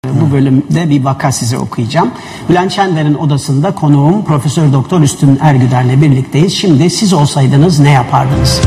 Bu bölümde bir vaka size okuyacağım. Bülent Şender'in odasında konuğum Profesör Doktor Üstün Ergüder'le birlikteyiz. Şimdi siz olsaydınız ne yapardınız?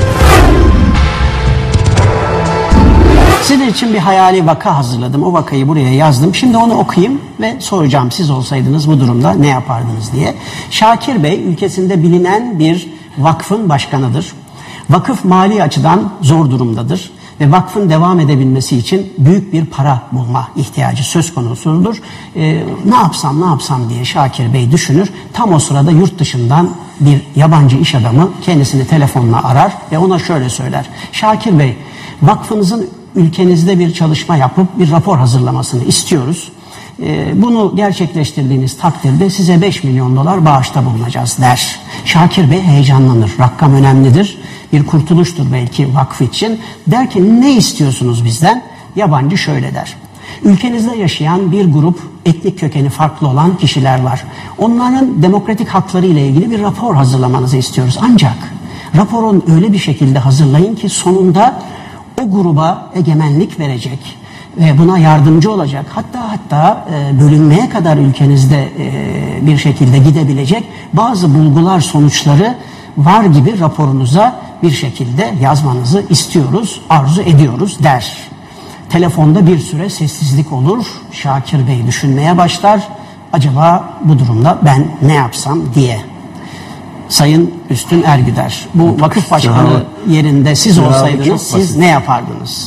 Sizin için bir hayali vaka hazırladım. O vakayı buraya yazdım. Şimdi onu okuyayım ve soracağım, siz olsaydınız bu durumda ne yapardınız diye. Şakir Bey ülkesinde bilinen bir vakfın başkanıdır. Vakıf mali açıdan zor durumdadır ve vakfın devam edebilmesi için büyük bir para bulma ihtiyacı söz konusudur. Ne yapsam diye Şakir Bey düşünür. Tam o sırada yurt dışından bir yabancı iş adamı kendisini telefonla arar ve ona şöyle söyler. Şakir Bey, vakfınızın ülkenizde bir çalışma yapıp bir rapor hazırlamasını istiyoruz. Bunu gerçekleştirdiğiniz takdirde size 5 milyon dolar bağışta bulunacağız der. Şakir Bey heyecanlanır. Rakam önemlidir. Bir kurtuluştur belki vakfı için. Der ki ne istiyorsunuz bizden? Yabancı şöyle der. Ülkenizde yaşayan bir grup etnik kökeni farklı olan kişiler var. Onların demokratik hakları ile ilgili bir rapor hazırlamanızı istiyoruz. Ancak raporun öyle bir şekilde hazırlayın ki sonunda o gruba egemenlik verecek ve buna yardımcı olacak, hatta bölünmeye kadar ülkenizde bir şekilde gidebilecek bazı bulgular, sonuçları var gibi raporunuza bir şekilde yazmanızı istiyoruz, arzu ediyoruz der. Telefonda bir süre sessizlik olur. Şakir Bey düşünmeye başlar. Acaba bu durumda ben ne yapsam diye. Sayın Üstün Ergüder, bu vakıf başkanı yerinde siz olsaydınız siz ne yapardınız?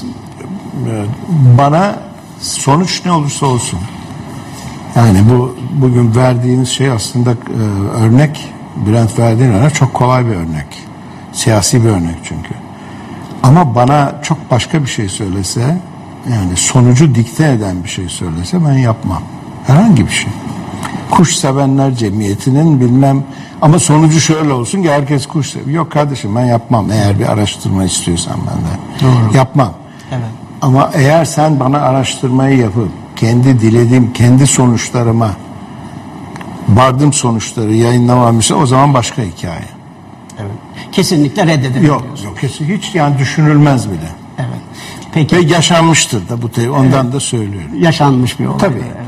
Bana sonuç ne olursa olsun. Yani bugün verdiğiniz şey aslında örnek, Bülent verdiğin örnek çok kolay bir örnek. Siyasi bir örnek çünkü. Ama bana çok başka bir şey söylese, yani sonucu dikte eden bir şey söylese ben yapmam. Herhangi bir şey. Kuş sevenler cemiyetinin bilmem, ama sonucu şöyle olsun ki herkes kuş seviyor. Yok kardeşim, ben yapmam. Eğer bir araştırma istiyorsan benden. Doğru. Yapmam. Evet. Ama eğer sen bana araştırmayı yapıp kendi dilediğim, kendi sonuçlarıma vardığım sonuçları yayınlamamışsa o zaman başka hikaye. Evet. Kesinlikle reddedemiyoruz. Yok kesin, hiç yani düşünülmez bile. Evet. Peki. Ve yaşanmıştır da bu ondan da söylüyorum. Yaşanmış bir olay. Tabii.